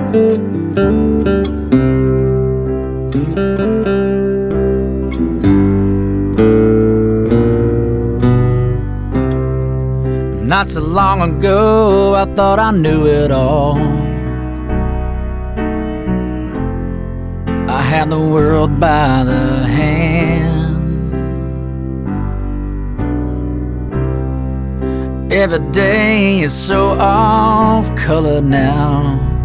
Not so long ago, I thought I knew it all. I had the world by the hand. Every day is so off color now.